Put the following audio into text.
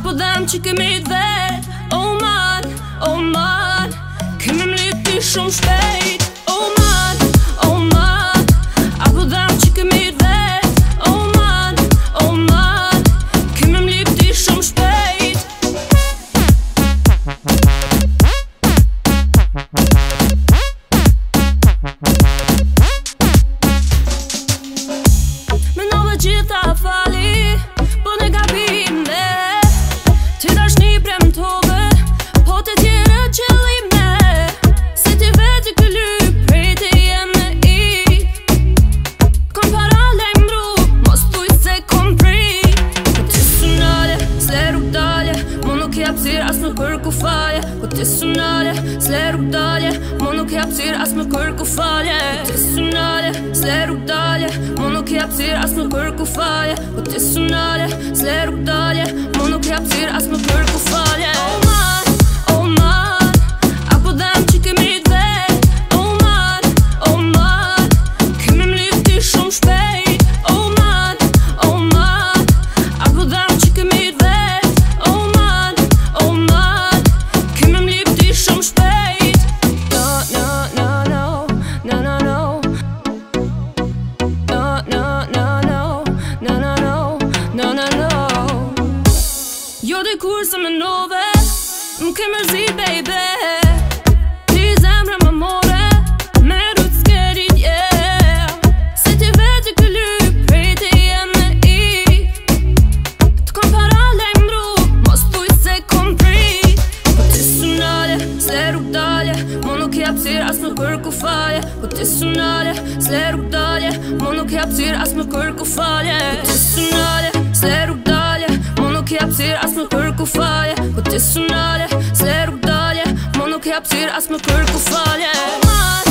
Apo dhem që kemi vet. Oh man, kemi mliti shumë shpejt. Oh man, apo dhem që kemi vet. Oh man, kemi mliti shumë shpejt. Menove gjitha fali, po ne gabime. Ty dashni premtove, po të tjera qëllime. Se ti vetë kë lyp, prej të jeme i. Kom para lemru, mos tuj se kom pri. Po ti sunale, s'le rrug dalje, mo nuk jap sir as më kërku falje. Po ti sunale, s'le rrug dalje, mo nuk jap sir as më kërku falje. Po ti sunale, s'le rrug dalje, mo nuk jap sir as më kërku falje. Po ti sunale, s'le rrug dalje, mo nuk jap sir as më kërku falje. Oh man, apo dhem që kemi vet. Oh man, kemi mlifti shumë shpejt. Oh man, apo dhem që kemi vet. Oh man, kemi mlifti shumë shpejt. Jo dhe kur se menove, m'ke mërzi baby. Ti zemra më more, me rrët s'kerit, yeah. Se ti vetë kë lyp, prej të jeme i. T'kom para lemru, mos tuj se kom pri. Po ti sunale, s'le rrug dalje, mo nuk jap sir as më kërku falje. Po ti sunale, s'le rrug dalje, mo nuk jap sir as më kërku falje. Po ti sunale, s'le rrug dalje, mo nuk jap sir as më kërku falje. Po ti sunale, s'le rrug dalje, mo nuk jap sir as më kërku falje.